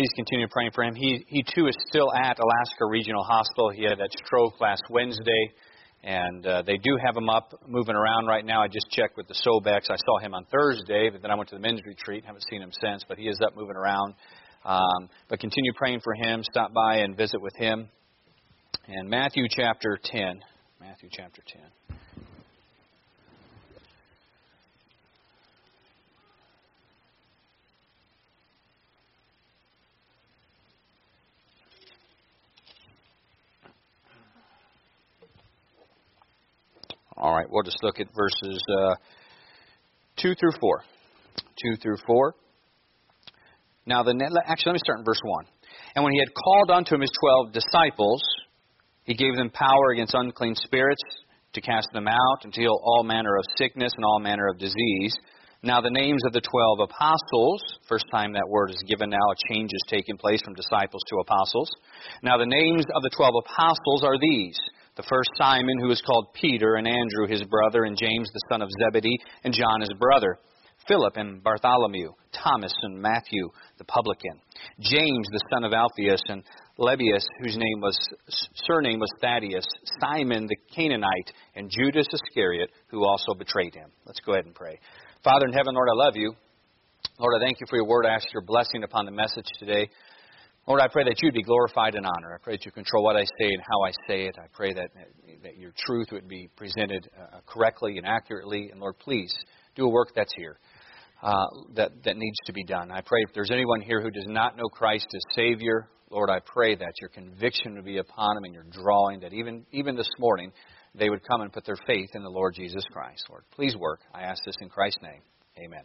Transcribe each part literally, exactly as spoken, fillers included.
please continue praying for him. He, he too is still at Alaska Regional Hospital. He had that stroke last Wednesday, and uh, they do have him up, moving around right now. I just checked with the Sobex. I saw him on Thursday, but then I went to the men's retreat. Haven't seen him since, but he is up, moving around. Um, but continue praying for him. Stop by and visit with him. And Matthew chapter ten. Matthew chapter ten. All right, we'll just look at verses uh, two through four. two through four. Now, the actually, let me start in verse one. And when he had called unto him his twelve disciples, he gave them power against unclean spirits to cast them out and to heal all manner of sickness and all manner of disease. Now, the names of the twelve apostles, first time that word is given now, a change is taking place from disciples to apostles. Now, the names of the twelve apostles are these. The first Simon, who is called Peter, and Andrew his brother, and James the son of Zebedee, and John his brother. Philip and Bartholomew, Thomas and Matthew the publican, James the son of Alphaeus, and Lebbaeus, whose name was surname was Thaddeus, Simon the Canaanite, and Judas Iscariot, who also betrayed him. Let's go ahead and pray. Father in heaven, Lord, I love you. Lord, I thank you for your word. I ask your blessing upon the message today. Lord, I pray that you'd be glorified and honored. I pray that you control what I say and how I say it. I pray that, that your truth would be presented uh, correctly and accurately. And Lord, please do a work that's here, uh, that, that needs to be done. I pray if there's anyone here who does not know Christ as Savior, Lord, I pray that your conviction would be upon them and your drawing, that even, even this morning they would come and put their faith in the Lord Jesus Christ. Lord, please work. I ask this in Christ's name. Amen.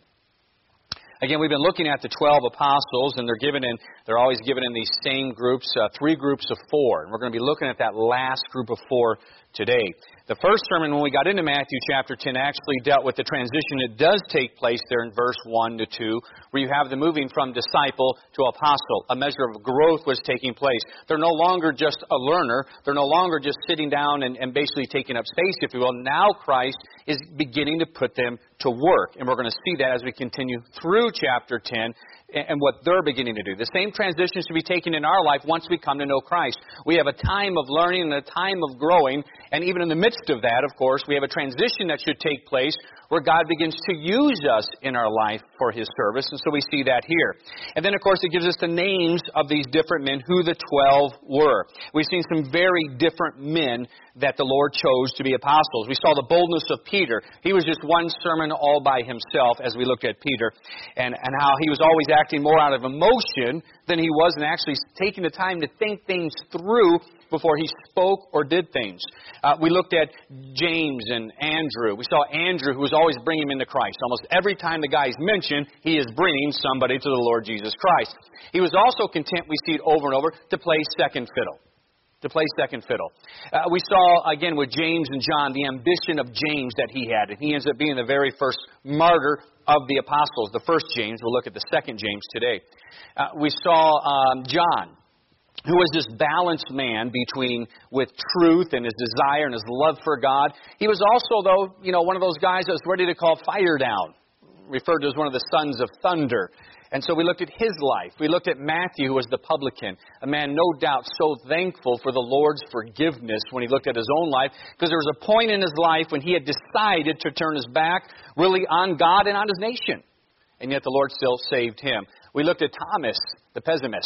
Again, we've been looking at the twelve apostles, and they're given in, they're always given in these same groups, uh, three groups of four. And we're going to be looking at that last group of four today. The first sermon, when we got into Matthew chapter ten, actually dealt with the transition that does take place there in verse one to two, where you have the moving from disciple to apostle. A measure of growth was taking place. They're no longer just a learner. They're no longer just sitting down and, and basically taking up space, if you will. Now Christ is beginning to put them to work. And we're going to see that as we continue through chapter ten and what they're beginning to do. The same transitions to be taken in our life once we come to know Christ. We have a time of learning and a time of growing, and even in the midst of that, of course, we have a transition that should take place where God begins to use us in our life for His service, and so we see that here. And then, of course, it gives us the names of these different men, who the twelve were. We've seen some very different men that the Lord chose to be apostles. We saw the boldness of Peter. He was just one sermon all by himself as we looked at Peter, and, and how he was always acting more out of emotion than he was in actually taking the time to think things through before he spoke or did things. Uh, we looked at James and Andrew. We saw Andrew, who was always bringing him into Christ. Almost every time the guy is mentioned, he is bringing somebody to the Lord Jesus Christ. He was also content, we see it over and over, to play second fiddle. To play second fiddle. Uh, we saw, again, with James and John, the ambition of James that he had. And he ends up being the very first martyr of the apostles. The first James. We'll look at the second James today. Uh, we saw um, John, who was this balanced man between with truth and his desire and his love for God. He was also, though, you know, one of those guys that was ready to call fire down, referred to as one of the sons of thunder. And so we looked at his life. We looked at Matthew, who was the publican, a man no doubt so thankful for the Lord's forgiveness when he looked at his own life, because there was a point in his life when he had decided to turn his back really on God and on his nation. And yet the Lord still saved him. We looked at Thomas, the pessimist.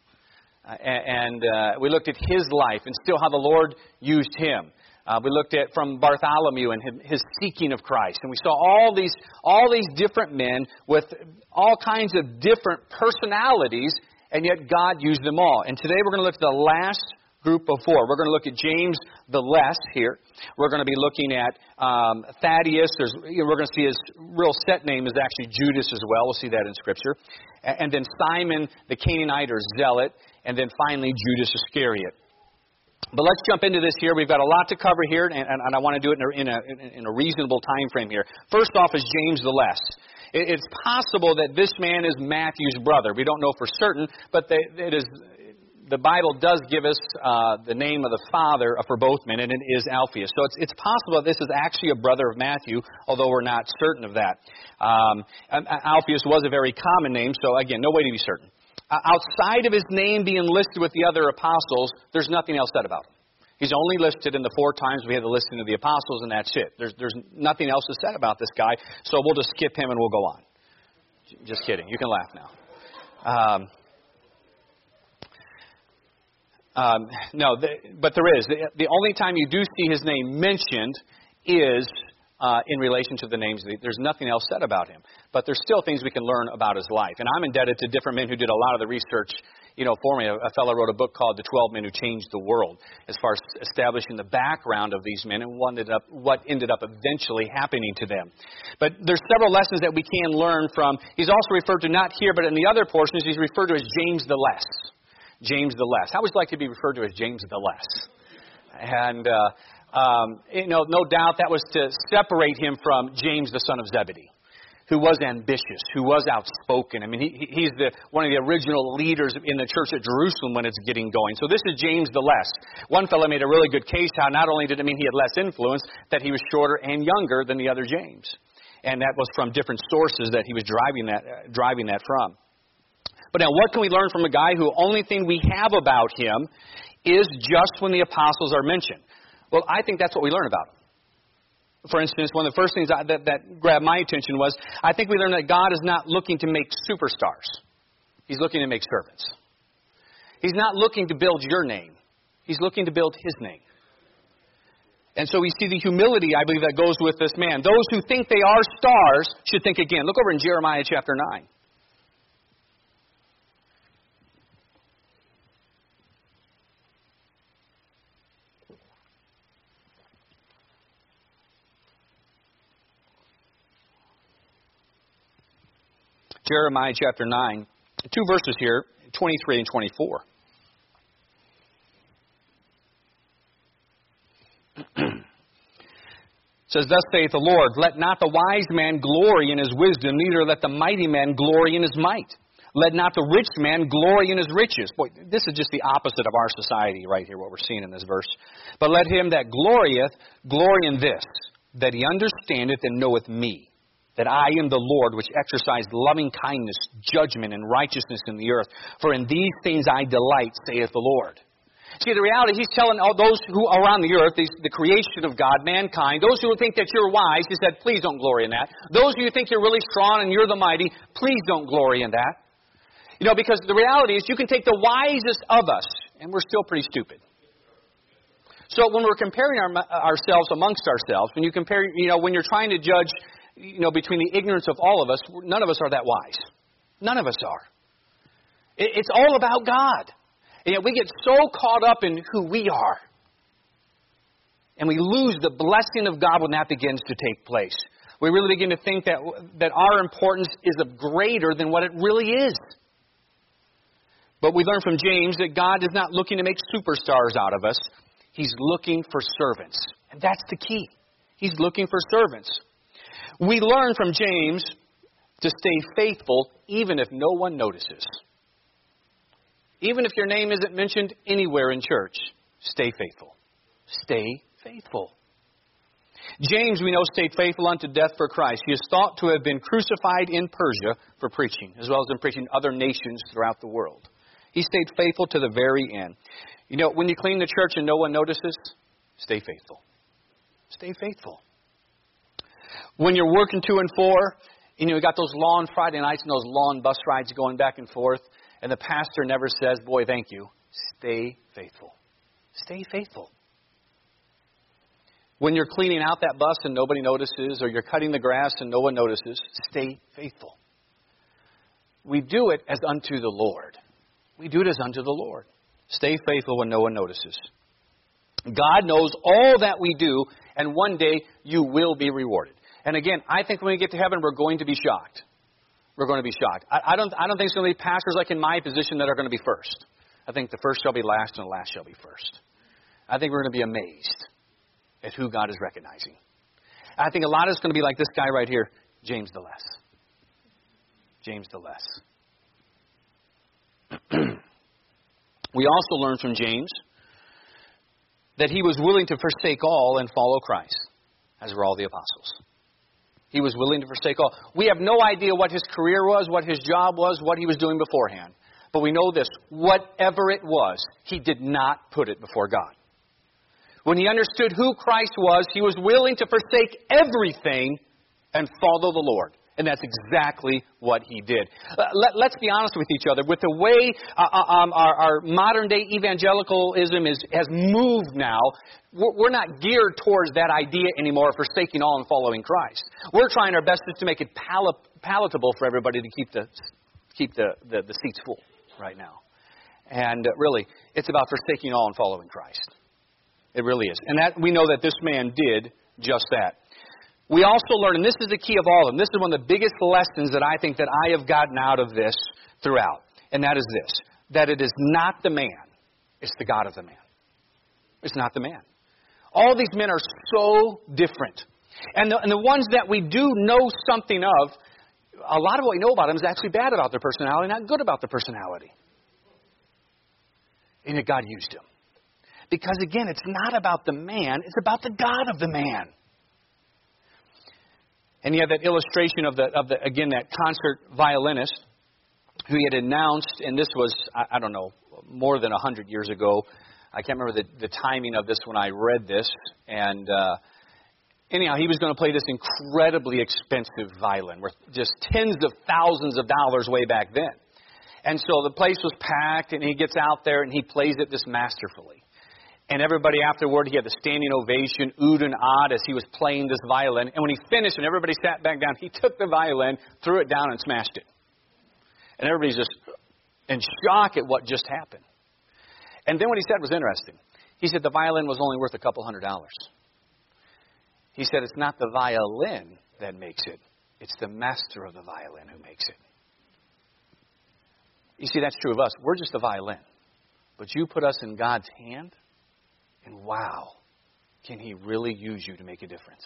Uh, and uh, we looked at his life and still how the Lord used him. Uh, we looked at from Bartholomew and his seeking of Christ. And we saw all these all these different men with all kinds of different personalities, and yet God used them all. And today we're going to look at the last group of four. We're going to look at James the Less here. We're going to be looking at um, Thaddeus. There's, you know, we're going to see his real set name is actually Judas as well. We'll see that in Scripture. And, and then Simon the Canaanite or Zealot. And then finally Judas Iscariot. But let's jump into this here. We've got a lot to cover here, and, and, and I want to do it in a, in, a, in a reasonable time frame here. First off is James the Less. It, it's possible that this man is Matthew's brother. We don't know for certain, but they, it is, the Bible does give us uh, the name of the father for both men, and it is Alphaeus. So it's, it's possible that this is actually a brother of Matthew, although we're not certain of that. Um, Alphaeus was a very common name, so again, no way to be certain. Uh, outside of his name being listed with the other apostles, there's nothing else said about him. He's only listed in the four times we have the listing of the apostles, and that's it. There's, there's nothing else said about this guy, so we'll just skip him and we'll go on. Just kidding. You can laugh now. Um, um, no, the, but there is. The, the only time you do see his name mentioned is uh, in relation to the names. There's nothing else said about him. But there's still things we can learn about his life. And I'm indebted to different men who did a lot of the research, you know, for me. A, a fellow wrote a book called The twelve Men Who Changed the World, as far as establishing the background of these men and what ended up, what ended up eventually happening to them. But there's several lessons that we can learn from. He's also referred to, not here, but in the other portions, he's referred to as James the Less. James the Less. How would you like to be referred to as James the Less? And, uh, um, you know, no doubt that was to separate him from James the son of Zebedee, who was ambitious, who was outspoken. I mean, he, he's the one of the original leaders in the church at Jerusalem when it's getting going. So this is James the Less. One fellow made a really good case how not only did it mean he had less influence, that he was shorter and younger than the other James. And that was from different sources that he was driving that, uh, driving that from. But now, what can we learn from a guy who only thing we have about him is just when the apostles are mentioned? Well, I think that's what we learn about him. For instance, one of the first things I, that, that grabbed my attention was, I think we learn that God is not looking to make superstars. He's looking to make servants. He's not looking to build your name. He's looking to build His name. And so we see the humility, I believe, that goes with this man. Those who think they are stars should think again. Look over in Jeremiah chapter nine. Jeremiah chapter nine, two verses here, twenty-three and twenty-four. It says, Thus saith the Lord, Let not the wise man glory in his wisdom, neither let the mighty man glory in his might. Let not the rich man glory in his riches. Boy, this is just the opposite of our society right here, what we're seeing in this verse. But let him that glorieth glory in this, that he understandeth and knoweth me, that I am the Lord, which exercise loving kindness, judgment, and righteousness in the earth. For in these things I delight, saith the Lord. See, the reality, he's telling all those who are on the earth, these, the creation of God, mankind, those who think that you're wise, he said, please don't glory in that. Those of you who think you're really strong and you're the mighty, please don't glory in that. You know, because the reality is you can take the wisest of us, and we're still pretty stupid. So when we're comparing our, ourselves amongst ourselves, when you compare, you know, when you're trying to judge, you know, between the ignorance of all of us, none of us are that wise. None of us are. It's all about God. And yet we get so caught up in who we are. And we lose the blessing of God when that begins to take place. We really begin to think that, that our importance is of greater than what it really is. But we learn from James that God is not looking to make superstars out of us. He's looking for servants. And that's the key. He's looking for servants. We learn from James to stay faithful even if no one notices. Even if your name isn't mentioned anywhere in church, stay faithful. Stay faithful. James, we know, stayed faithful unto death for Christ. He is thought to have been crucified in Persia for preaching, as well as in preaching other nations throughout the world. He stayed faithful to the very end. You know, when you clean the church and no one notices, stay faithful. Stay faithful. When you're working two and four, you know, you got those long Friday nights and those long bus rides going back and forth, and the pastor never says, boy, thank you. Stay faithful. Stay faithful. When you're cleaning out that bus and nobody notices, or you're cutting the grass and no one notices, stay faithful. We do it as unto the Lord. We do it as unto the Lord. Stay faithful when no one notices. God knows all that we do, and one day you will be rewarded. And again, I think when we get to heaven, we're going to be shocked. We're going to be shocked. I, I don't I don't think it's going to be pastors like in my position that are going to be first. I think the first shall be last and the last shall be first. I think we're going to be amazed at who God is recognizing. I think a lot of it's going to be like this guy right here, James the Less. James the Less. We also learn from James that he was willing to forsake all and follow Christ, as were all the apostles. He was willing to forsake all. We have no idea what his career was, what his job was, what he was doing beforehand. But we know this, whatever it was, he did not put it before God. When he understood who Christ was, he was willing to forsake everything and follow the Lord. And that's exactly what he did. Uh, let, let's be honest with each other. With the way uh, um, our, our modern-day evangelicalism is, has moved now, we're, we're not geared towards that idea anymore of forsaking all and following Christ. We're trying our best to make it pal- palatable for everybody to keep the keep the, the, the seats full right now. And uh, really, it's about forsaking all and following Christ. It really is. And that we know that this man did just that. We also learn, and this is the key of all of them, this is one of the biggest lessons that I think that I have gotten out of this throughout. And that is this, that it is not the man, it's the God of the man. It's not the man. All these men are so different. And the, and the ones that we do know something of, a lot of what we know about them is actually bad about their personality, not good about their personality. And yet God used him. Because again, it's not about the man, it's about the God of the man. And you have that illustration of the, of the again, that concert violinist who he had announced, and this was, I, I don't know, more than a hundred years ago. I can't remember the, the timing of this when I read this. And uh, anyhow, he was going to play this incredibly expensive violin, worth just tens of thousands of dollars way back then. And so the place was packed, and he gets out there, and he plays it this masterfully. And everybody afterward, he had the standing ovation, oohed and awed as he was playing this violin. And when he finished and everybody sat back down, he took the violin, threw it down, and smashed it. And everybody's just in shock at what just happened. And then what he said was interesting. He said the violin was only worth a couple hundred dollars. He said it's not the violin that makes it. It's the master of the violin who makes it. You see, that's true of us. We're just the violin. But you put us in God's hand, and wow, can he really use you to make a difference?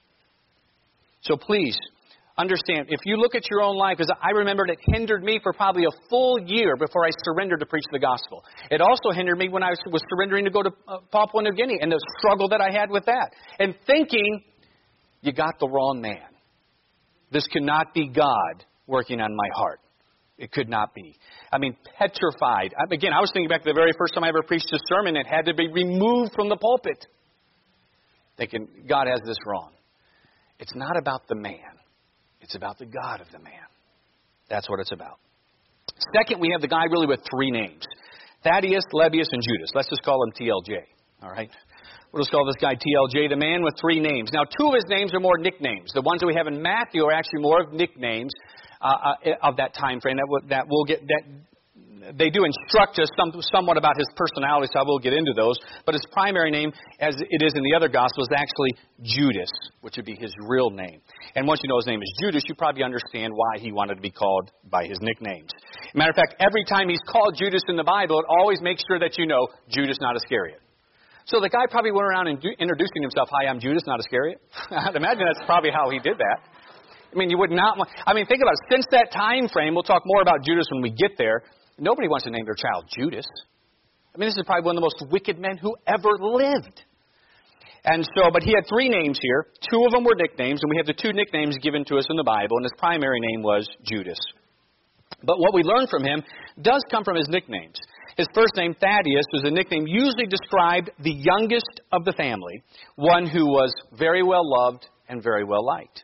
So please, understand, if you look at your own life, because I remember it hindered me for probably a full year before I surrendered to preach the gospel. It also hindered me when I was surrendering to go to Papua New Guinea and the struggle that I had with that. And thinking, you got the wrong man. This cannot be God working on my heart. It could not be. I mean, petrified. Again, I was thinking back to the very first time I ever preached a sermon, it had to be removed from the pulpit. Thinking, God has this wrong. It's not about the man. It's about the God of the man. That's what it's about. Second, we have the guy really with three names. Thaddeus, Lebbeus, and Judas. Let's just call him T L J. All right? We'll just call this guy T L J, the man with three names. Now, two of his names are more nicknames. The ones that we have in Matthew are actually more of nicknames. Uh, uh, of that time frame, that will, that will get that they do instruct us some, somewhat about his personality, so I will get into those. But his primary name, as it is in the other Gospels, is actually Judas, which would be his real name. And once you know his name is Judas, you probably understand why he wanted to be called by his nicknames. Matter of fact, every time he's called Judas in the Bible, it always makes sure that you know Judas, not Iscariot. So the guy probably went around and introducing himself, "Hi, I'm Judas, not Iscariot." I'd imagine that's probably how he did that. I mean, you would not want... I mean, think about it. Since that time frame, we'll talk more about Judas when we get there, nobody wants to name their child Judas. I mean, this is probably one of the most wicked men who ever lived. And so, but he had three names here. Two of them were nicknames, and we have the two nicknames given to us in the Bible, and his primary name was Judas. But what we learn from him does come from his nicknames. His first name, Thaddeus, was a nickname usually described the youngest of the family, one who was very well loved and very well liked.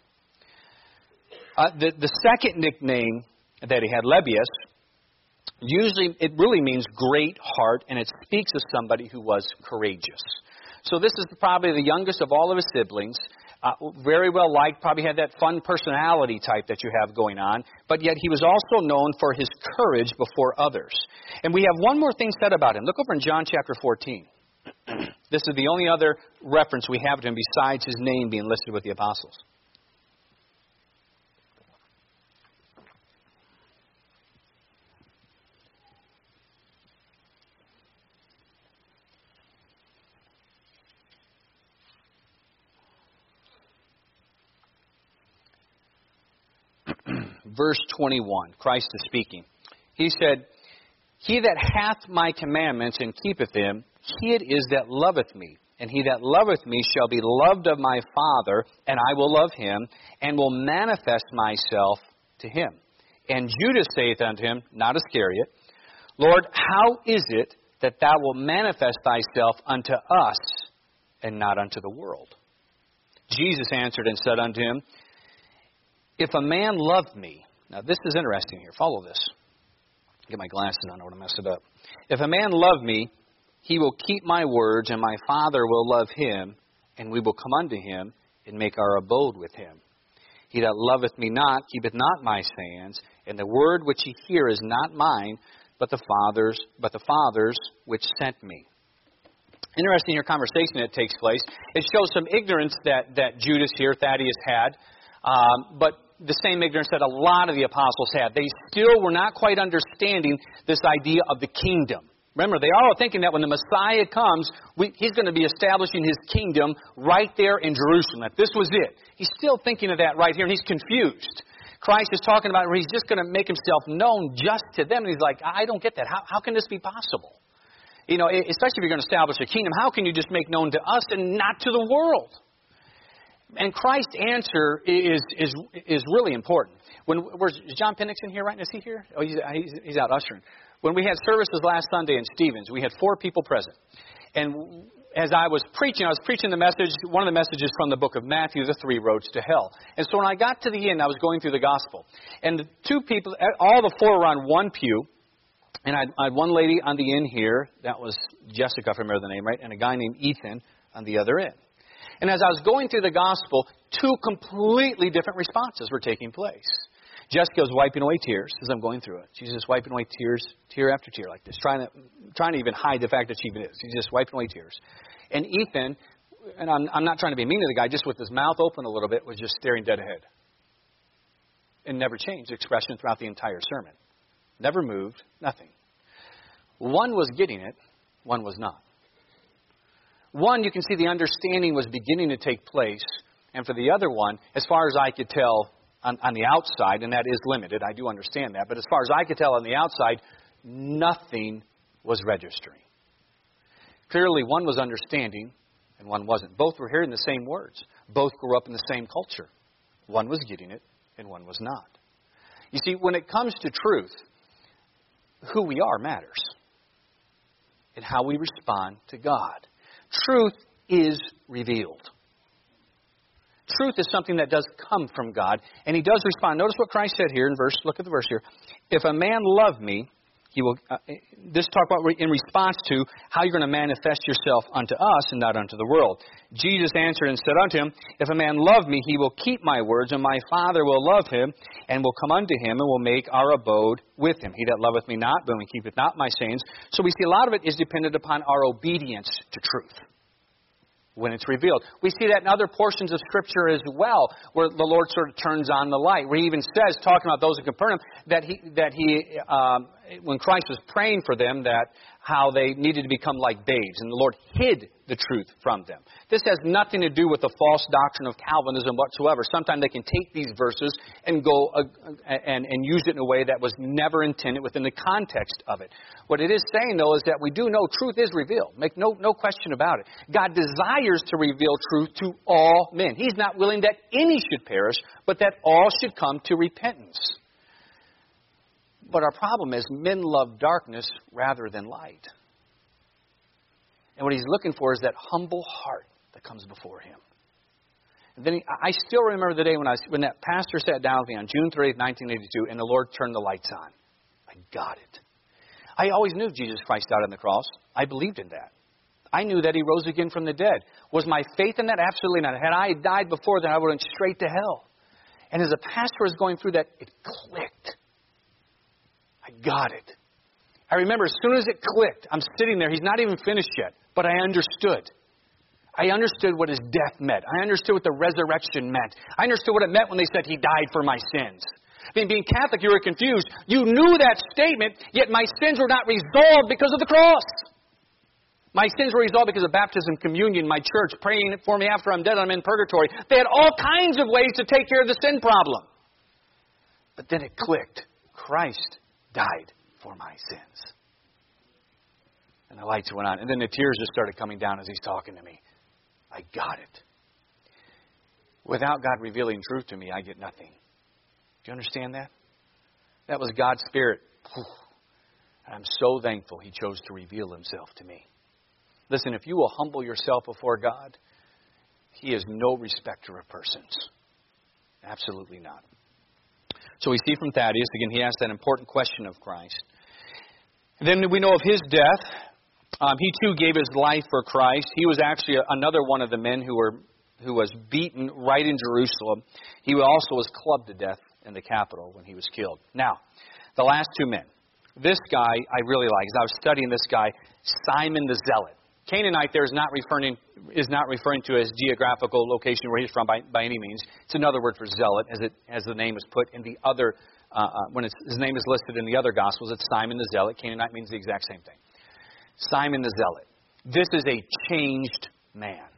Uh, the, the second nickname that he had, Lebbeus, usually it really means great heart, and it speaks of somebody who was courageous. So this is probably the youngest of all of his siblings, uh, very well liked, probably had that fun personality type that you have going on, but yet he was also known for his courage before others. And we have one more thing said about him. Look over in John chapter fourteen. This is the only other reference we have to him besides his name being listed with the apostles. Verse twenty-one, Christ is speaking. He said, "He that hath my commandments and keepeth them, he it is that loveth me. And he that loveth me shall be loved of my Father, and I will love him, and will manifest myself to him. And Judas saith unto him," not Iscariot, Lord, how is it that thou wilt manifest thyself unto us and not unto the world? Jesus answered and said unto him, if a man love me, now this is interesting here, follow this. Get my glasses on, I don't want to mess it up. If a man love me, he will keep my words, and my Father will love him, and we will come unto him and make our abode with him. He that loveth me not keepeth not my sayings, and the word which ye hear is not mine, but the Father's, but the Father's which sent me. Interesting your conversation that takes place. It shows some ignorance that, that Judas here, Thaddeus, had, um, but the same ignorance that a lot of the apostles had. They still were not quite understanding this idea of the kingdom. Remember, they all are thinking that when the Messiah comes, we, he's going to be establishing his kingdom right there in Jerusalem, that this was it. He's still thinking of that right here, and he's confused. Christ is talking about where he's just going to make himself known just to them, and he's like, I don't get that. How, how can this be possible? You know, especially if you're going to establish a kingdom, how can you just make known to us and not to the world? And Christ's answer is is is really important. When where's is John Penix in here, right? Is he here? Oh, he's, he's he's out ushering. When we had services last Sunday in Stevens, we had four people present. And as I was preaching, I was preaching the message, one of the messages from the book of Matthew, the three roads to hell. And so when I got to the end, I was going through the gospel. And the two people, all the four were on one pew. And I had, I had one lady on the end here, that was Jessica, if I remember the name right, and a guy named Ethan on the other end. And as I was going through the gospel, two completely different responses were taking place. Jessica was wiping away tears as I'm going through it. She's just wiping away tears, tear after tear like this, trying to trying to even hide the fact that she even is. She's just wiping away tears. And Ethan, and I'm, I'm not trying to be mean to the guy, just with his mouth open a little bit, was just staring dead ahead. And never changed expression throughout the entire sermon. Never moved, nothing. One was getting it, one was not. One, you can see the understanding was beginning to take place. And for the other one, as far as I could tell on, on the outside, and that is limited, I do understand that, but as far as I could tell on the outside, nothing was registering. Clearly, one was understanding and one wasn't. Both were hearing the same words. Both grew up in the same culture. One was getting it and one was not. You see, when it comes to truth, who we are matters. And how we respond to God. Truth is revealed. Truth is something that does come from God, and he does respond. Notice what Christ said here in verse, look at the verse here. If a man love me, he will, uh, this talk about in response to how you're going to manifest yourself unto us and not unto the world. Jesus answered and said unto him, if a man love me, he will keep my words, and my Father will love him, and will come unto him, and will make our abode with him. He that loveth me not, but keepeth not my sayings. So we see a lot of it is dependent upon our obedience to truth when it's revealed. We see that in other portions of Scripture as well, where the Lord sort of turns on the light, where he even says, talking about those in Capernaum, that he, that he, um, when Christ was praying for them, that how they needed to become like babes, and the Lord hid the truth from them. This has nothing to do with the false doctrine of Calvinism whatsoever. Sometimes they can take these verses and go uh, and, and use it in a way that was never intended within the context of it. What it is saying, though, is that we do know truth is revealed. Make no, no question about it. God desires to reveal truth to all men. He's not willing that any should perish, but that all should come to repentance. But our problem is men love darkness rather than light. And what he's looking for is that humble heart that comes before him. And then he, I still remember the day when I when that pastor sat down with me on June thirtieth, nineteen eighty-two, and the Lord turned the lights on. I got it. I always knew Jesus Christ died on the cross. I believed in that. I knew that he rose again from the dead. Was my faith in that? Absolutely not. Had I died before then, I would have went straight to hell. And as a pastor was going through that, it clicked. I got it. I remember as soon as it clicked, I'm sitting there. He's not even finished yet, but I understood. I understood what his death meant. I understood what the resurrection meant. I understood what it meant when they said he died for my sins. I mean, being Catholic, you were confused. You knew that statement, yet my sins were not resolved because of the cross. My sins were resolved because of baptism, communion, my church, praying for me after I'm dead and I'm in purgatory. They had all kinds of ways to take care of the sin problem. But then it clicked. Christ died for my sins. And the lights went on. And then the tears just started coming down as he's talking to me. I got it. Without God revealing truth to me, I get nothing. Do you understand that? That was God's Spirit. And I'm so thankful He chose to reveal Himself to me. Listen, if you will humble yourself before God, He is no respecter of persons. Absolutely not. So we see from Thaddeus, again, he asked that important question of Christ. And then we know of his death. Um, he too gave his life for Christ. He was actually another one of the men who were who was beaten right in Jerusalem. He also was clubbed to death in the Capitol when he was killed. Now, the last two men. This guy I really like. As I was studying this guy, Simon the Zealot. Canaanite there is not referring is not referring to his geographical location where he's from by, by any means. It's another word for zealot, as it as the name is put in the other uh, uh, when it's, his name is listed in the other Gospels. It's Simon the Zealot. Canaanite means the exact same thing. Simon the Zealot. This is a changed man.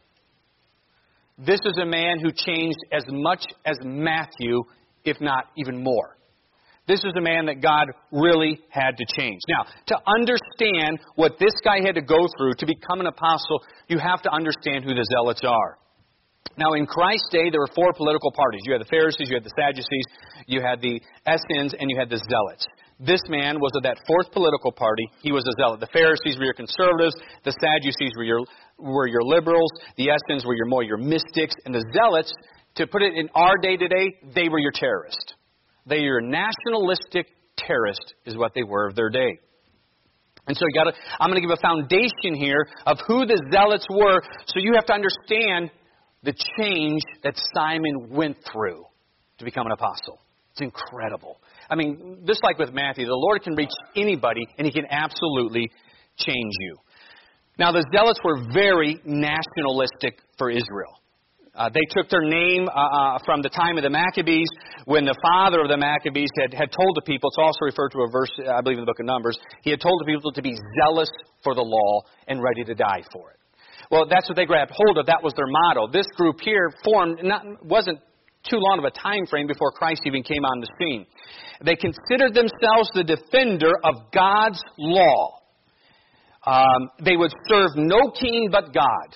This is a man who changed as much as Matthew, if not even more. This is a man that God really had to change. Now, to understand what this guy had to go through to become an apostle, you have to understand who the Zealots are. Now, in Christ's day, there were four political parties. You had the Pharisees, you had the Sadducees, you had the Essenes, and you had the Zealots. This man was of that fourth political party. He was a zealot. The Pharisees were your conservatives. The Sadducees were your were your liberals. The Essenes were your more your mystics. And the Zealots, to put it in our day today, they were your terrorists. They were nationalistic terrorists, is what they were of their day. And so you got to. I'm going to give a foundation here of who the Zealots were, so you have to understand the change that Simon went through to become an apostle. It's incredible. I mean, just like with Matthew, the Lord can reach anybody, and He can absolutely change you. Now, the Zealots were very nationalistic for Israel. Uh, they took their name uh, uh, from the time of the Maccabees, when the father of the Maccabees had, had told the people, it's also referred to a verse, I believe, in the book of Numbers, he had told the people to be zealous for the law and ready to die for it. Well, that's what they grabbed hold of. That was their motto. This group here formed, not, wasn't too long of a time frame before Christ even came on the scene. They considered themselves the defender of God's law. Um, they would serve no king but God.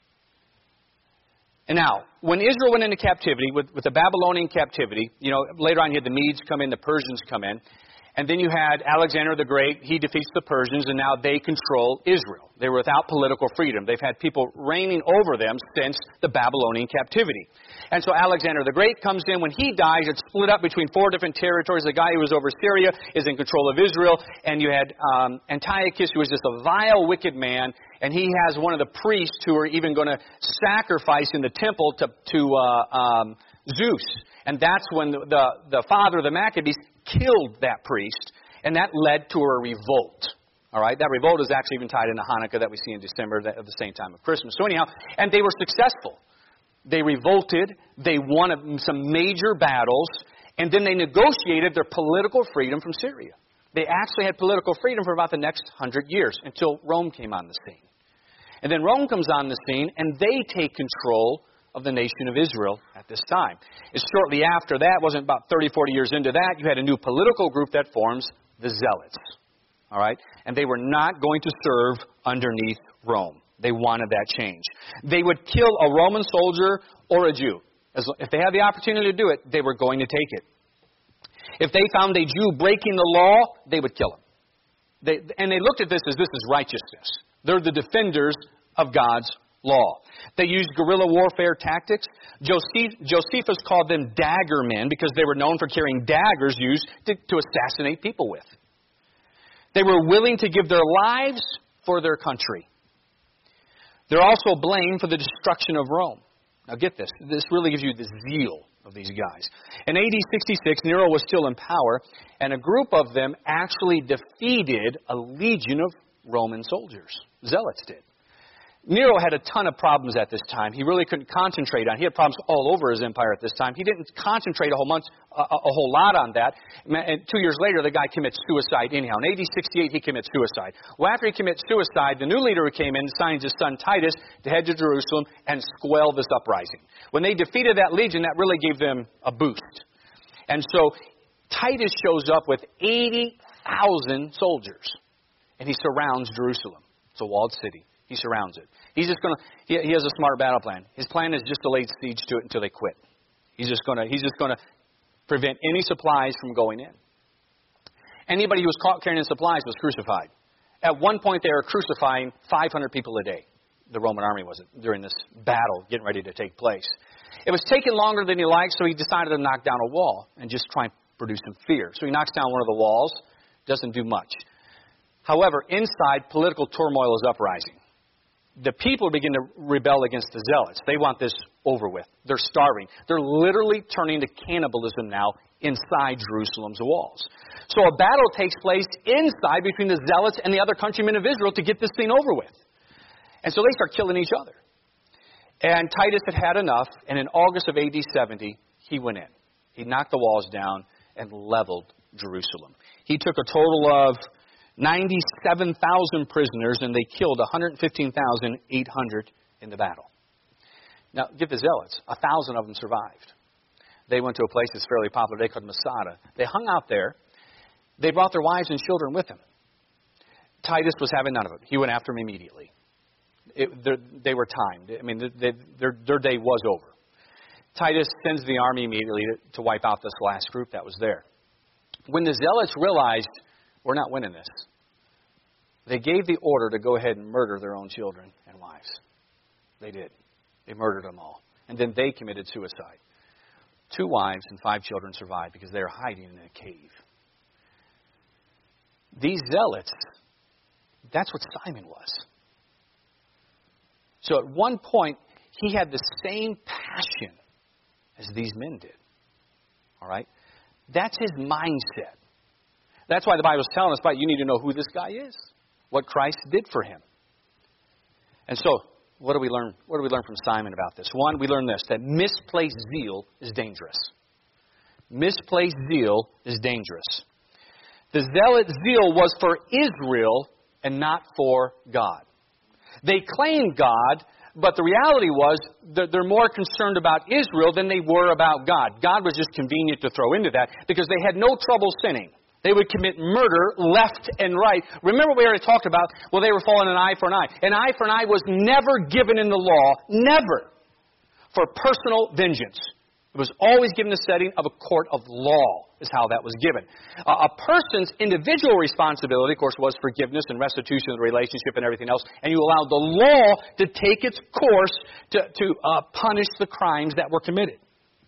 And now, when Israel went into captivity, with, with the Babylonian captivity, you know, later on you had the Medes come in, the Persians come in, and then you had Alexander the Great. He defeats the Persians, and now they control Israel. They were without political freedom. They've had people reigning over them since the Babylonian captivity. And so Alexander the Great comes in. When he dies, it's split up between four different territories. The guy who was over Syria is in control of Israel. And you had um, Antiochus, who was just a vile, wicked man. And he has one of the priests who are even going to sacrifice in the temple to, to uh, um, Zeus. And that's when the, the, the father of the Maccabees killed that priest. And that led to a revolt. All right, that revolt is actually even tied into Hanukkah that we see in December at the same time of Christmas. So anyhow, and they were successful. They revolted, they won some major battles, and then they negotiated their political freedom from Syria. They actually had political freedom for about the next hundred years until Rome came on the scene. And then Rome comes on the scene, and they take control of the nation of Israel at this time. It's shortly after that, wasn't about thirty, forty years into that, you had a new political group that forms the Zealots. All right? And they were not going to serve underneath Rome. They wanted that change. They would kill a Roman soldier or a Jew. As, if they had the opportunity to do it, they were going to take it. If they found a Jew breaking the law, they would kill him. They, and they looked at this as this is righteousness. They're the defenders of God's law. They used guerrilla warfare tactics. Joseph, Josephus called them dagger men because they were known for carrying daggers used to, to assassinate people with. They were willing to give their lives for their country. They're also blamed for the destruction of Rome. Now get this. This really gives you the zeal of these guys. In A D sixty-six, Nero was still in power, and a group of them actually defeated a legion of Roman soldiers. Zealots did. Nero had a ton of problems at this time. He really couldn't concentrate on. He had problems all over his empire at this time. He didn't concentrate a whole month, a, a whole lot on that. And two years later, the guy commits suicide anyhow. In A D sixty-eight, he commits suicide. Well, after he commits suicide, the new leader who came in assigns his son Titus to head to Jerusalem and squell this uprising. When they defeated that legion, that really gave them a boost. And so Titus shows up with eighty thousand soldiers, and he surrounds Jerusalem. It's a walled city. He surrounds it. He's just going to. He, he has a smart battle plan. His plan is just to lay siege to it until they quit. He's just going to. He's just going to prevent any supplies from going in. Anybody who was caught carrying supplies was crucified. At one point, they were crucifying five hundred people a day. The Roman army was during this battle getting ready to take place. It was taking longer than he liked, so he decided to knock down a wall and just try and produce some fear. So he knocks down one of the walls, doesn't do much. However, inside, political turmoil is uprising. The people begin to rebel against the zealots. They want this over with. They're starving. They're literally turning to cannibalism now inside Jerusalem's walls. So a battle takes place inside between the zealots and the other countrymen of Israel to get this thing over with. And so they start killing each other. And Titus had had enough, and in August of A D seventy, he went in. He knocked the walls down and leveled Jerusalem. He took a total of ninety-seven thousand prisoners, and they killed one hundred fifteen thousand eight hundred in the battle. Now, get the zealots. A thousand of them survived. They went to a place that's fairly popular today called Masada. They hung out there. They brought their wives and children with them. Titus was having none of it. He went after them immediately. It, they were timed. I mean, they, their, their day was over. Titus sends the army immediately to, to wipe out this last group that was there. When the zealots realized, we're not winning this, they gave the order to go ahead and murder their own children and wives. They did. They murdered them all. And then they committed suicide. Two wives and five children survived because they were hiding in a cave. These zealots, that's what Simon was. So at one point, he had the same passion as these men did. All right? That's his mindset. That's why the Bible's telling us about you need to know who this guy is, what Christ did for him. And so, what do we learn? What do we learn from Simon about this? One, we learn this, that misplaced zeal is dangerous. Misplaced zeal is dangerous. The zealot zeal was for Israel and not for God. They claimed God, but the reality was that they're more concerned about Israel than they were about God. God was just convenient to throw into that because they had no trouble sinning. They would commit murder left and right. Remember we already talked about, well, they were following an eye for an eye. An eye for an eye was never given in the law, never, for personal vengeance. It was always given the setting of a court of law, is how that was given. Uh, a person's individual responsibility, of course, was forgiveness and restitution of the relationship and everything else. And you allowed the law to take its course to, to uh, punish the crimes that were committed.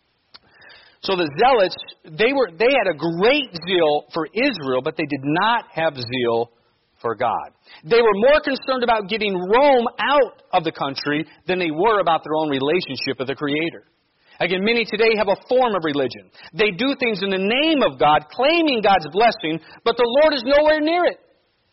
So the zealots, they were they had a great zeal for Israel, but they did not have zeal for God. They were more concerned about getting Rome out of the country than they were about their own relationship with the Creator. Again, many today have a form of religion. They do things in the name of God, claiming God's blessing, but the Lord is nowhere near it.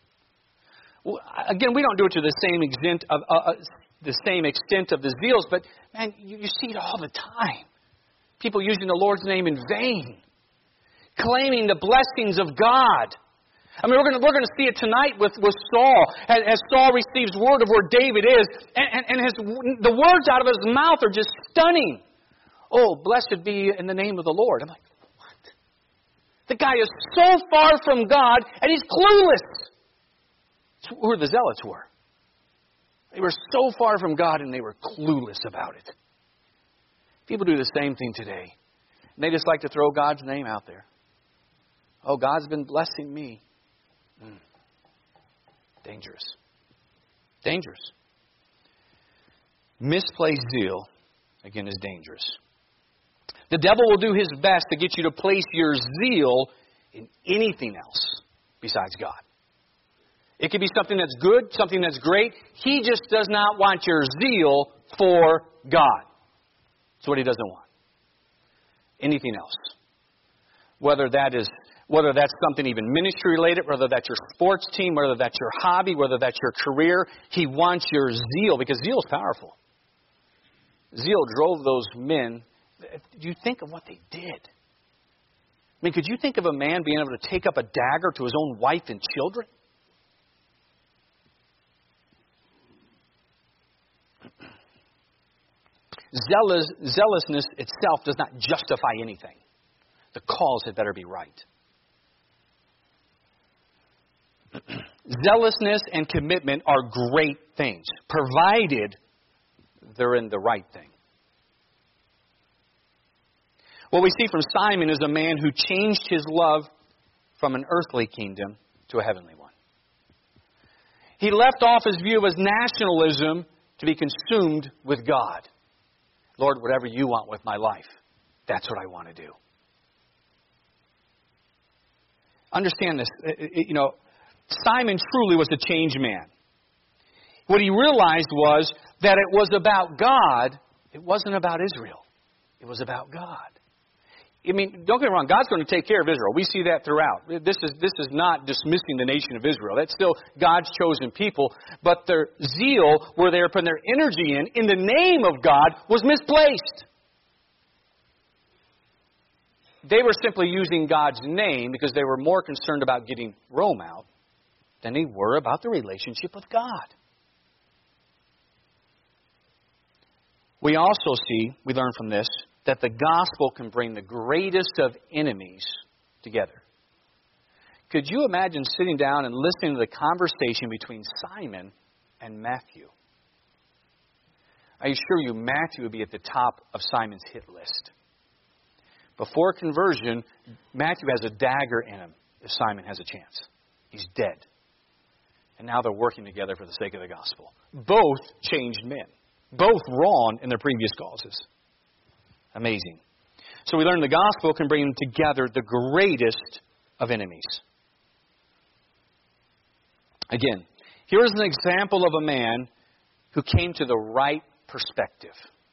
Again, we don't do it to the same extent of uh, the same extent of the zeals, but man, you, you see it all the time. People using the Lord's name in vain, claiming the blessings of God. I mean, we're going to, we're going to see it tonight with, with Saul, as, as Saul receives word of where David is, and, and, and his, the words out of his mouth are just stunning. Oh, blessed be in the name of the Lord. I'm like, what? The guy is so far from God, and he's clueless. That's who the zealots were. They were so far from God, and they were clueless about it. People do the same thing today. And they just like to throw God's name out there. Oh, God's been blessing me. Mm. Dangerous. Dangerous. Misplaced zeal, again, is dangerous. The devil will do his best to get you to place your zeal in anything else besides God. It could be something that's good, something that's great. He just does not want your zeal for God. That's what he doesn't want. Anything else. Whether that is, whether that's something even ministry related, whether that's your sports team, whether that's your hobby, whether that's your career, he wants your zeal, because zeal is powerful. Zeal drove those men. Do you think of what they did? I mean, could you think of a man being able to take up a dagger to his own wife and children? Zealous, zealousness itself does not justify anything. The cause had better be right. Zealousness and commitment are great things, provided they're in the right thing. What we see from Simon is a man who changed his love from an earthly kingdom to a heavenly one. He left off his view of his nationalism to be consumed with God. Lord, whatever you want with my life, that's what I want to do. Understand this. You know, Simon truly was a changed man. What he realized was that it was about God. It wasn't about Israel. It was about God. I mean, don't get me wrong. God's going to take care of Israel. We see that throughout. This is this is not dismissing the nation of Israel. That's still God's chosen people. But their zeal, where they were putting their energy in, in the name of God, was misplaced. They were simply using God's name because they were more concerned about getting Rome out than they were about the relationship with God. We also see, we learn from this, that the gospel can bring the greatest of enemies together. Could you imagine sitting down and listening to the conversation between Simon and Matthew? I assure you, Matthew would be at the top of Simon's hit list. Before conversion, Matthew has a dagger in him if Simon has a chance. He's dead. And now they're working together for the sake of the gospel. Both changed men. Both wrong in their previous causes. Amazing. So we learn the gospel can bring together the greatest of enemies. Again, here is an example of a man who came to the right perspective.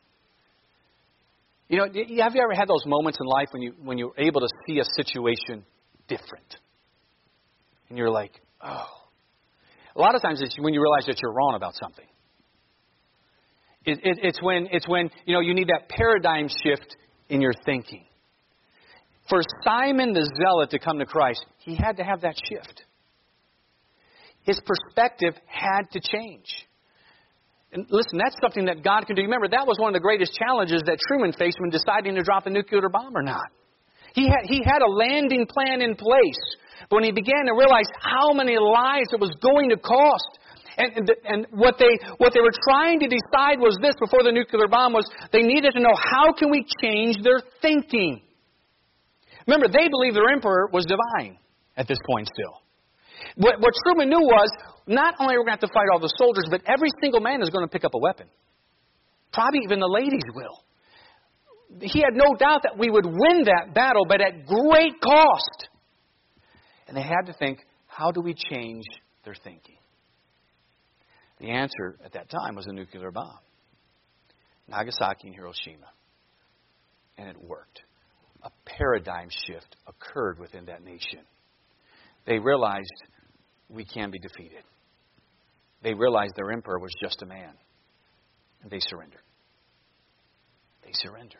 You know, have you ever had those moments in life when you when you're able to see a situation different? And you're like, oh. A lot of times it's when you realize that you're wrong about something. It, it, it's when it's when you know you need that paradigm shift in your thinking. For Simon the Zealot to come to Christ, he had to have that shift. His perspective had to change. And listen, that's something that God can do. Remember, that was one of the greatest challenges that Truman faced when deciding to drop the nuclear bomb or not. He had he had a landing plan in place, but when he began to realize how many lives it was going to cost. And, and, and what they what they were trying to decide was this before the nuclear bomb was they needed to know how can we change their thinking. Remember, they believed their emperor was divine at this point still. What, what Truman knew was not only are we going to have to fight all the soldiers, but every single man is going to pick up a weapon. Probably even the ladies will. He had no doubt that we would win that battle, but at great cost. And they had to think, how do we change their thinking? The answer at that time was a nuclear bomb. Nagasaki and Hiroshima. And it worked. A paradigm shift occurred within that nation. They realized we can be defeated. They realized their emperor was just a man. And they surrendered. They surrendered.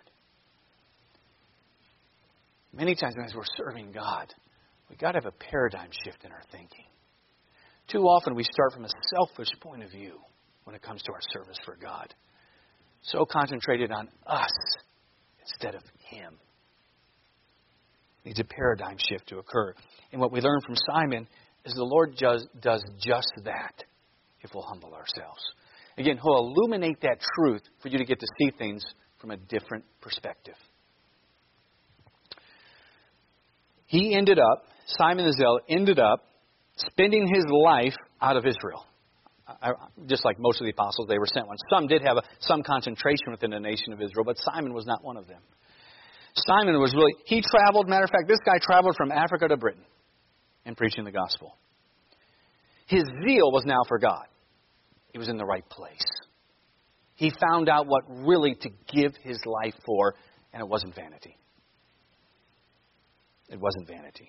Many times as we're serving God, we've got to have a paradigm shift in our thinking. Too often we start from a selfish point of view when it comes to our service for God. So concentrated on us instead of Him. It needs a paradigm shift to occur. And what we learn from Simon is the Lord does, does just that if we'll humble ourselves. Again, He'll illuminate that truth for you to get to see things from a different perspective. He ended up, Simon the Zealot ended up spending his life out of Israel. I, just like most of the apostles, they were sent ones. Some did have a, some concentration within the nation of Israel, but Simon was not one of them. Simon was really, he traveled, matter of fact, this guy traveled from Africa to Britain in preaching the gospel. His zeal was now for God. He was in the right place. He found out what really to give his life for, and it wasn't vanity. It wasn't vanity.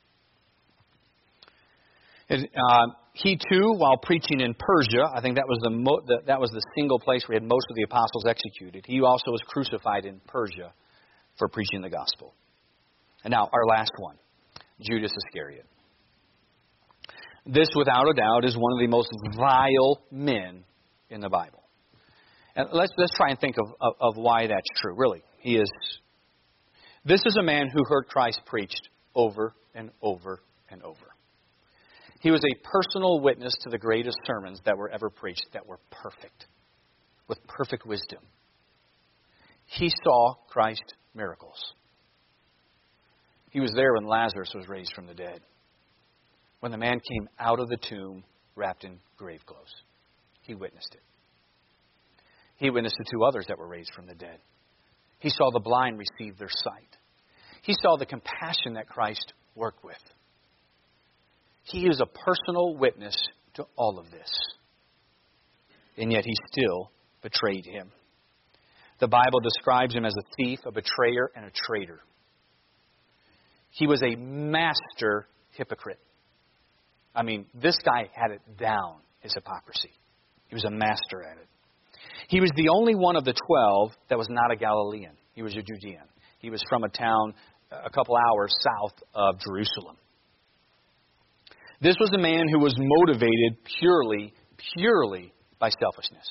And, uh, he too, while preaching in Persia, I think that was the, mo- the that was the single place where he had most of the apostles executed. He also was crucified in Persia for preaching the gospel. And now our last one, Judas Iscariot. This, without a doubt, is one of the most vile men in the Bible. And let's let's try and think of, of, of why that's true. Really, he is. This is a man who heard Christ preached over and over and over. He was a personal witness to the greatest sermons that were ever preached that were perfect, with perfect wisdom. He saw Christ's miracles. He was there when Lazarus was raised from the dead. When the man came out of the tomb wrapped in grave clothes. He witnessed it. He witnessed the two others that were raised from the dead. He saw the blind receive their sight. He saw the compassion that Christ worked with. He is a personal witness to all of this. And yet he still betrayed him. The Bible describes him as a thief, a betrayer, and a traitor. He was a master hypocrite. I mean, this guy had it down, his hypocrisy. He was a master at it. He was the only one of the twelve that was not a Galilean. He was a Judean. He was from a town a couple hours south of Jerusalem. This was a man who was motivated purely, purely by selfishness.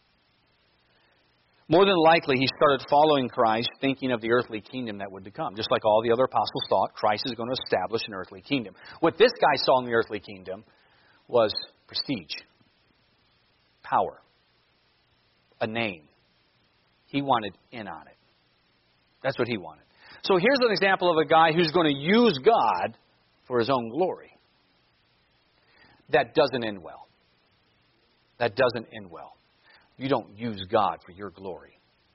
More than likely, he started following Christ thinking of the earthly kingdom that would become. Just like all the other apostles thought, Christ is going to establish an earthly kingdom. What this guy saw in the earthly kingdom was prestige, power, a name. He wanted in on it. That's what he wanted. So here's an example of a guy who's going to use God for his own glory. That doesn't end well. That doesn't end well. You don't use God for your glory.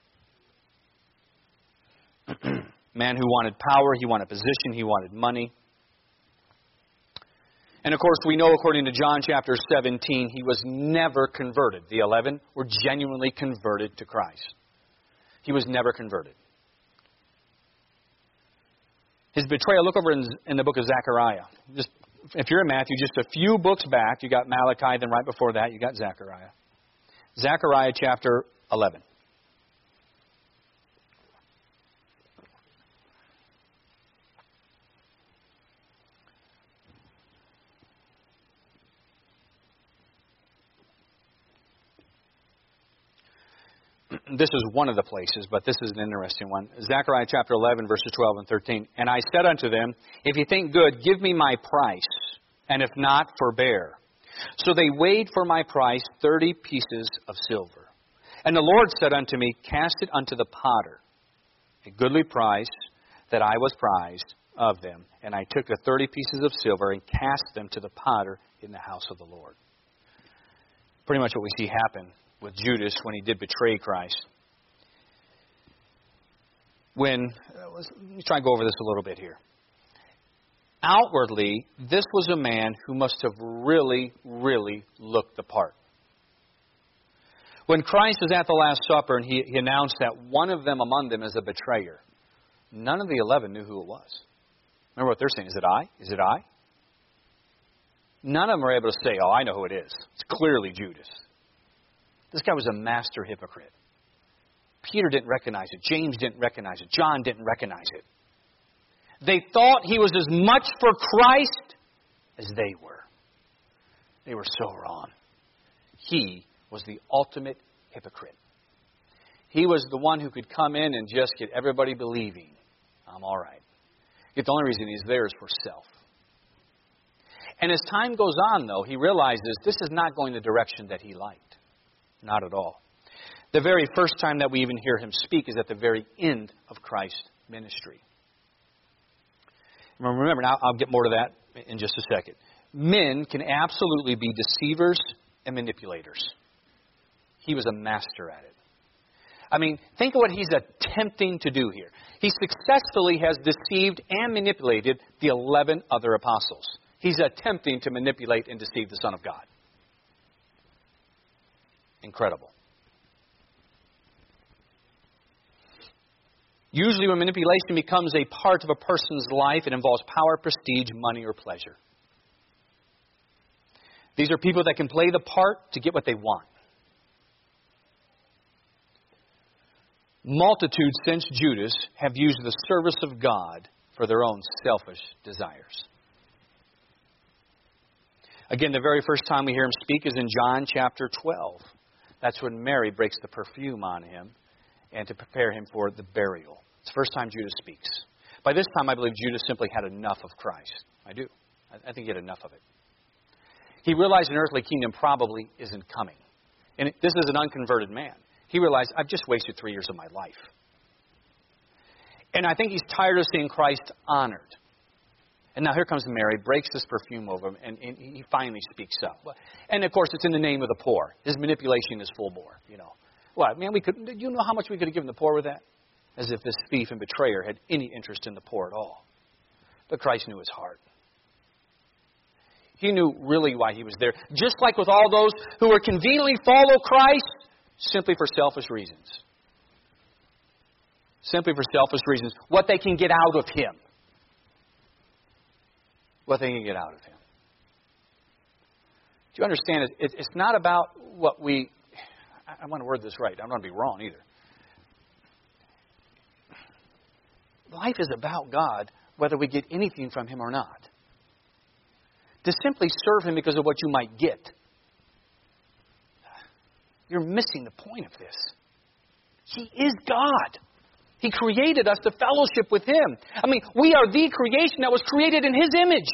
Man who wanted power, he wanted position, he wanted money. And of course, we know according to John chapter seventeen, he was never converted. The eleven were genuinely converted to Christ. He was never converted. His betrayal, look over in, in the book of Zechariah. Just, if you're in Matthew, just a few books back, you got Malachi, then right before that, you got Zechariah. Zechariah chapter eleven. This is one of the places, but this is an interesting one. Zechariah chapter eleven, verses twelve and thirteen. And I said unto them, if you think good, give me my price, and if not, forbear. So they weighed for my price thirty pieces of silver. And the Lord said unto me, cast it unto the potter, a goodly price that I was prized of them. And I took the thirty pieces of silver and cast them to the potter in the house of the Lord. Pretty much what we see happen with Judas when he did betray Christ. When, let's try and go over this a little bit here. Outwardly, this was a man who must have really, really looked the part. When Christ was at the Last Supper and he, he announced that one of them among them is a betrayer, none of the eleven knew who it was. Remember what they're saying? Is it I? Is it I? None of them were able to say, oh, I know who it is. It's clearly Judas. This guy was a master hypocrite. Peter didn't recognize it. James didn't recognize it. John didn't recognize it. They thought he was as much for Christ as they were. They were so wrong. He was the ultimate hypocrite. He was the one who could come in and just get everybody believing, I'm all right. Yet the only reason he's there is for self. And as time goes on, though, he realizes this is not going the direction that he liked. Not at all. The very first time that we even hear him speak is at the very end of Christ's ministry. Remember, now I'll get more to that in just a second. Men can absolutely be deceivers and manipulators. He was a master at it. I mean, think of what he's attempting to do here. He successfully has deceived and manipulated the eleven other apostles. He's attempting to manipulate and deceive the Son of God. Incredible. Usually when manipulation becomes a part of a person's life, it involves power, prestige, money, or pleasure. These are people that can play the part to get what they want. Multitudes since Judas have used the service of God for their own selfish desires. Again, the very first time we hear him speak is in John chapter twelve. That's when Mary breaks the perfume on him and to prepare him for the burial. It's the first time Judas speaks. By this time, I believe Judas simply had enough of Christ. I do. I think he had enough of it. He realized an earthly kingdom probably isn't coming. And this is an unconverted man. He realized, I've just wasted three years of my life. And I think he's tired of seeing Christ honored. And now here comes Mary, breaks this perfume over him, and, and he finally speaks up. And of course, it's in the name of the poor. His manipulation is full bore, you know. What, man, we could, do you know how much we could have given the poor with that? As if this thief and betrayer had any interest in the poor at all. But Christ knew his heart. He knew really why he was there. Just like with all those who were conveniently follow Christ simply for selfish reasons. Simply for selfish reasons. What they can get out of him. What they can get out of him. Do you understand? It, it's not about what we... I want to word this right. I don't want to be wrong either. Life is about God, whether we get anything from him or not. To simply serve him because of what you might get. You're missing the point of this. He is God. He created us to fellowship with him. I mean, we are the creation that was created in his image.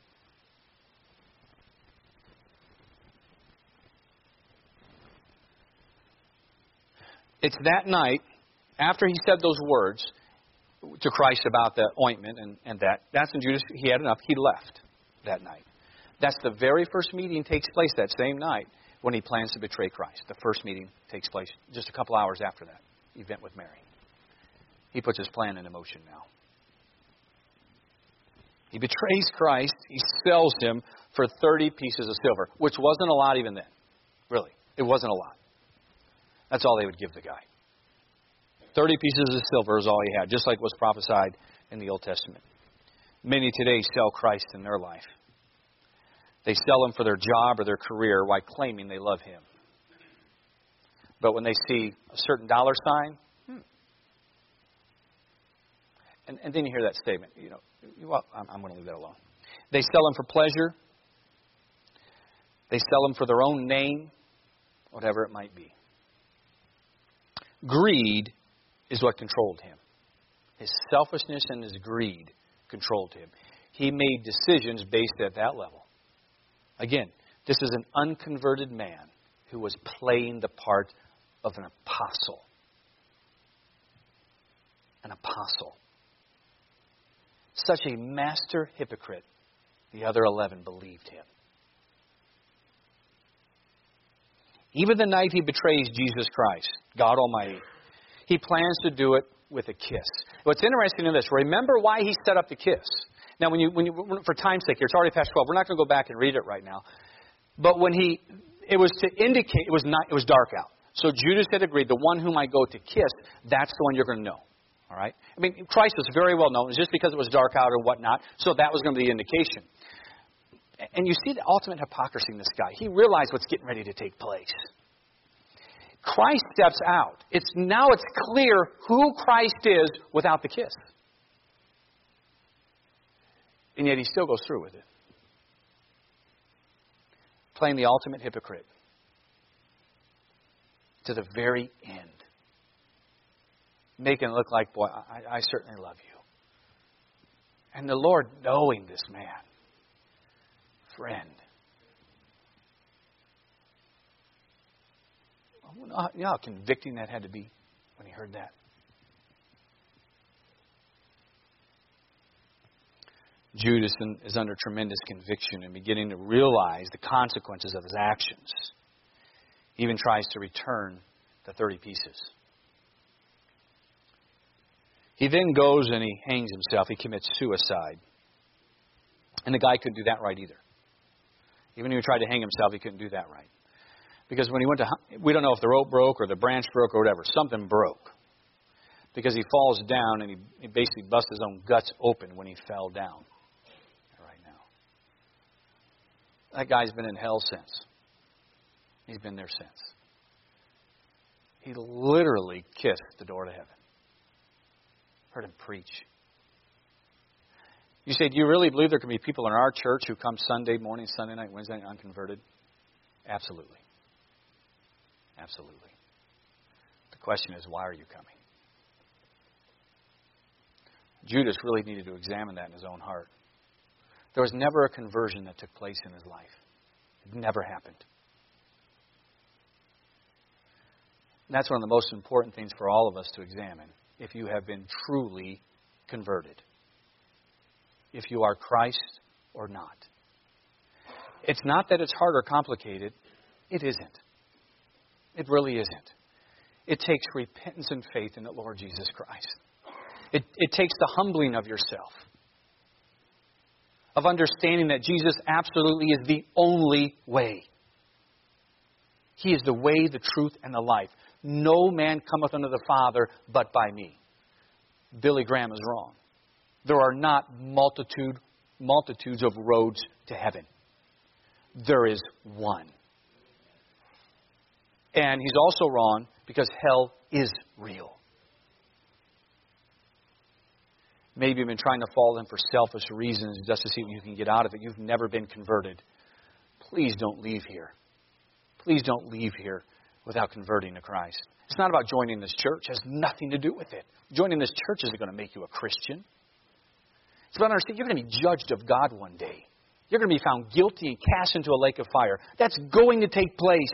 It's that night, after he said those words to Christ about the ointment and, and that, that's when Judas, he had enough, he left that night. That's the very first meeting takes place that same night when he plans to betray Christ. The first meeting takes place just a couple hours after that event with Mary. He puts his plan into motion now. He betrays Christ. He sells him for thirty pieces of silver, which wasn't a lot even then. Really, it wasn't a lot. That's all they would give the guy. thirty pieces of silver is all he had, just like was prophesied in the Old Testament. Many today sell Christ in their life. They sell him for their job or their career while claiming they love him. But when they see a certain dollar sign, hmm. and, and then you hear that statement, you know, well, I'm, I'm going to leave that alone. They sell him for pleasure. They sell him for their own name, whatever it might be. Greed is what controlled him. His selfishness and his greed controlled him. He made decisions based at that level. Again, this is an unconverted man who was playing the part of an apostle. An apostle. Such a master hypocrite, the other eleven believed him. Even the night he betrays Jesus Christ, God Almighty, he plans to do it with a kiss. What's interesting in this, remember why he set up the kiss. Now, when you, when you, for time's sake, it's already past twelve. We're not going to go back and read it right now. But when he, it was to indicate, it was not, it was dark out. So Judas had agreed, the one whom I go to kiss, that's the one you're going to know. All right? I mean, Christ was very well known. It was just because it was dark out or whatnot. So that was going to be the indication. And you see the ultimate hypocrisy in this guy. He realized what's getting ready to take place. Christ steps out. It's now it's clear who Christ is without the kiss. And yet he still goes through with it. Playing the ultimate hypocrite. To the very end. Making it look like, boy, I, I certainly love you. And the Lord knowing this man. Friend. You know how convicting that had to be when he heard that? Judas is under tremendous conviction and beginning to realize the consequences of his actions. He even tries to return the thirty pieces. He then goes and he hangs himself. He commits suicide. And the guy couldn't do that right either. Even when he tried to hang himself, he couldn't do that right. Because when he went to, we don't know if the rope broke or the branch broke or whatever. Something broke. Because he falls down and he, he basically busts his own guts open when he fell down. Right now. That guy's been in hell since. He's been there since. He literally kissed the door to heaven. Heard him preach. You say, do you really believe there can be people in our church who come Sunday morning, Sunday night, Wednesday night unconverted? Absolutely. Absolutely. The question is, why are you coming? Judas really needed to examine that in his own heart. There was never a conversion that took place in his life. It never happened. And that's one of the most important things for all of us to examine. If you have been truly converted. If you are Christ or not. It's not that it's hard or complicated. It isn't. It really isn't. It takes repentance and faith in the Lord Jesus Christ. It, it takes the humbling of yourself. Of understanding that Jesus absolutely is the only way. He is the way, the truth, and the life. No man cometh unto the Father but by me. Billy Graham is wrong. There are not multitude, multitudes of roads to heaven. There is one. And he's also wrong because hell is real. Maybe you've been trying to fall in for selfish reasons just to see what you can get out of it. You've never been converted. Please don't leave here. Please don't leave here without converting to Christ. It's not about joining this church. It has nothing to do with it. Joining this church isn't going to make you a Christian. It's about understanding you're going to be judged of God one day. You're going to be found guilty and cast into a lake of fire. That's going to take place.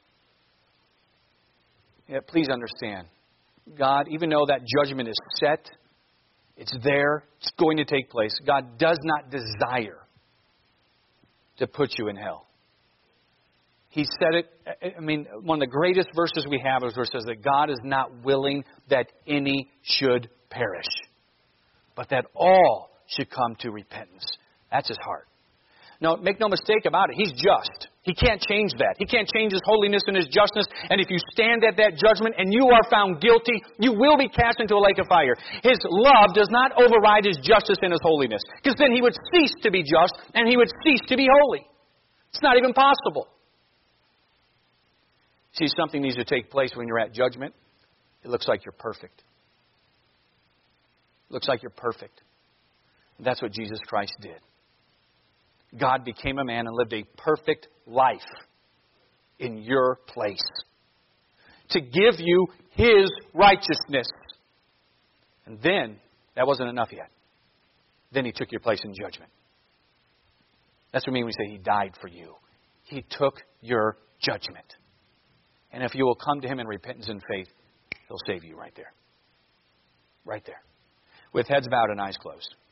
Yeah, please understand. God, even though that judgment is set, it's there, it's going to take place. God does not desire to put you in hell. He said it, I mean, one of the greatest verses we have is where it says that God is not willing that any should perish, but that all should come to repentance. That's His heart. Now, make no mistake about it, He's just. He can't change that. He can't change His holiness and His justness. And if you stand at that judgment and you are found guilty, you will be cast into a lake of fire. His love does not override His justice and His holiness. Because then He would cease to be just and He would cease to be holy. It's not even possible. See, something needs to take place when you're at judgment. It looks like you're perfect. It looks like you're perfect. That's what Jesus Christ did. God became a man and lived a perfect life in your place to give you His righteousness. And then, that wasn't enough yet. Then He took your place in judgment. That's what we mean when we say He died for you. He took your judgment. And if you will come to Him in repentance and faith, He'll save you right there. Right there. With heads bowed and eyes closed.